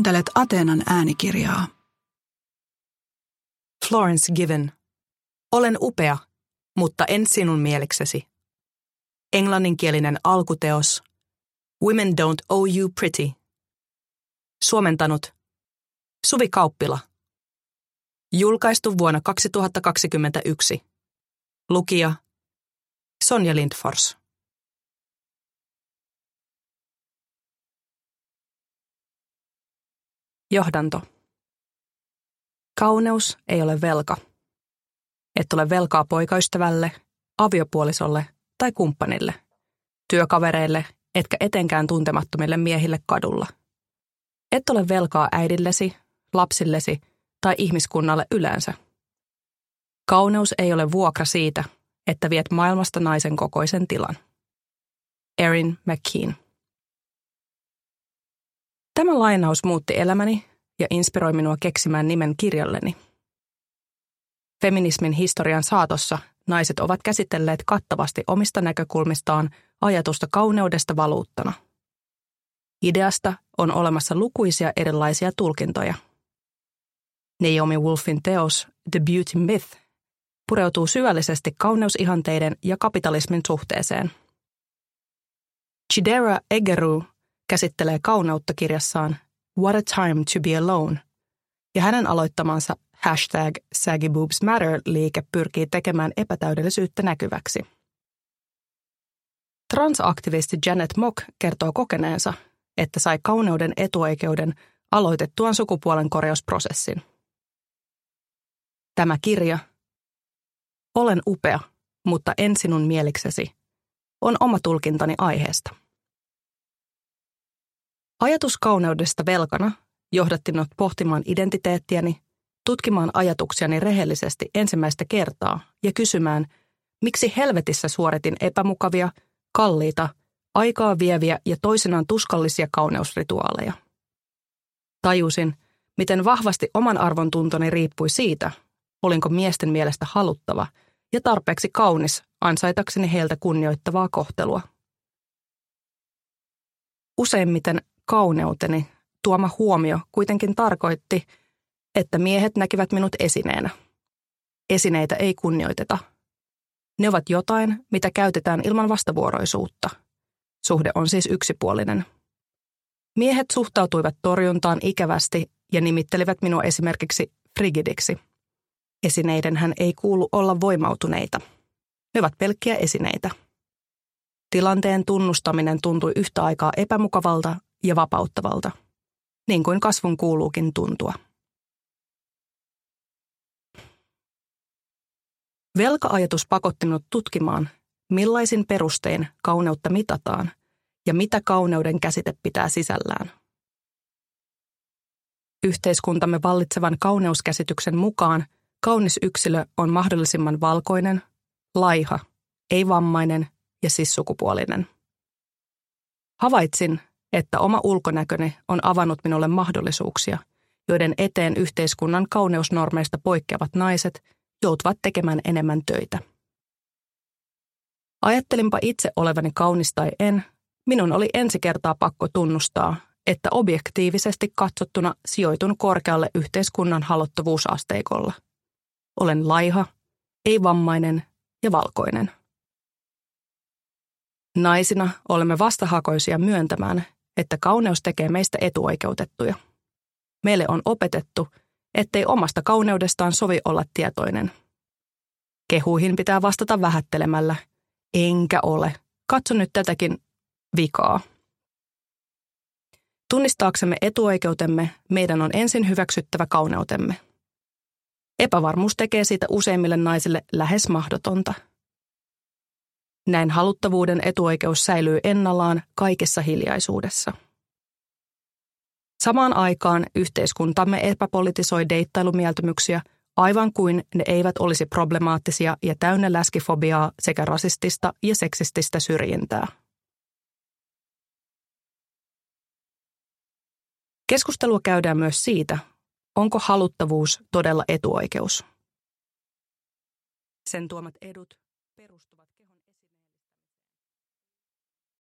Kuuntelet Ateenan äänikirjaa. Florence Given. Olen upea, mutta en sinun mieliksesi. Englanninkielinen alkuteos. Women don't owe you pretty. Suomentanut Suvi Kauppila. Julkaistu vuonna 2021. Lukija Sonja Lindfors. Johdanto. Kauneus ei ole velka. Et ole velkaa poikaystävälle, aviopuolisolle tai kumppanille, työkavereille, etkä etenkään tuntemattomille miehille kadulla. Et ole velkaa äidillesi, lapsillesi tai ihmiskunnalle yleensä. Kauneus ei ole vuokra siitä, että viet maailmasta naisen kokoisen tilan. Erin McKean. Tämä lainaus muutti elämäni ja inspiroi minua keksimään nimen kirjalleni. Feminismin historian saatossa naiset ovat käsitelleet kattavasti omista näkökulmistaan ajatusta kauneudesta valuuttana. Ideasta on olemassa lukuisia erilaisia tulkintoja. Naomi Wolfin teos The Beauty Myth pureutuu syvällisesti kauneusihanteiden ja kapitalismin suhteeseen. Chidera Egeru käsittelee kauneutta kirjassaan What a Time to be Alone, ja hänen aloittamansa #SaggyBoobsMatter-liike pyrkii tekemään epätäydellisyyttä näkyväksi. Transaktivisti Janet Mock kertoo kokeneensa, että sai kauneuden etuoikeuden aloitettuaan sukupuolen korjausprosessin. Tämä kirja, Olen upea, mutta en sinun mieliksesi, on oma tulkintani aiheesta. Ajatus kauneudesta velkana johdatti minut pohtimaan identiteettiäni, tutkimaan ajatuksiani rehellisesti ensimmäistä kertaa ja kysymään, miksi helvetissä suoritin epämukavia, kalliita, aikaa vieviä ja toisinaan tuskallisia kauneusrituaaleja. Tajusin, miten vahvasti oman arvon tuntoni riippui siitä, olinko miesten mielestä haluttava ja tarpeeksi kaunis ansaitakseni heiltä kunnioittavaa kohtelua. Useimmiten kauneuteni tuoma huomio kuitenkin tarkoitti, että miehet näkivät minut esineenä. Esineitä ei kunnioiteta. Ne ovat jotain, mitä käytetään ilman vastavuoroisuutta. Suhde on siis yksipuolinen. Miehet suhtautuivat torjuntaan ikävästi ja nimittelivät minua esimerkiksi frigidiksi. Esineidenhän ei kuulu olla voimautuneita. Ne ovat pelkkiä esineitä. Tilanteen tunnustaminen tuntui yhtä aikaa epämukavalta ja vapauttavalta, niin kuin kasvun kuuluukin tuntua. Velka-ajatus pakotti minut tutkimaan, millaisin perustein kauneutta mitataan ja mitä kauneuden käsite pitää sisällään. Yhteiskuntamme vallitsevan kauneuskäsityksen mukaan kaunis yksilö on mahdollisimman valkoinen, laiha, ei-vammainen ja cis-sukupuolinen. Havaitsin, että oma ulkonäköni on avannut minulle mahdollisuuksia, joiden eteen yhteiskunnan kauneusnormeista poikkeavat naiset joutuvat tekemään enemmän töitä. Ajattelinpa itse olevani kaunis tai en, minun oli ensi kertaa pakko tunnustaa, että objektiivisesti katsottuna sijoitun korkealle yhteiskunnan haluttavuusasteikolla. Olen laiha, ei-vammainen ja valkoinen. Naisina olemme vastahakoisia myöntämään, että kauneus tekee meistä etuoikeutettuja. Meille on opetettu, ettei omasta kauneudestaan sovi olla tietoinen. Kehuihin pitää vastata vähättelemällä. Enkä ole. Katso nyt tätäkin vikaa. Tunnistaaksemme etuoikeutemme, meidän on ensin hyväksyttävä kauneutemme. Epävarmuus tekee siitä useimmille naisille lähes mahdotonta. Näin haluttavuuden etuoikeus säilyy ennallaan kaikessa hiljaisuudessa. Samaan aikaan yhteiskuntamme epäpolitisoi deittailumieltymyksiä aivan kuin ne eivät olisi problemaattisia ja täynnä läskifobiaa sekä rasistista ja seksististä syrjintää. Keskustelua käydään myös siitä, onko haluttavuus todella etuoikeus. Sen tuomat edut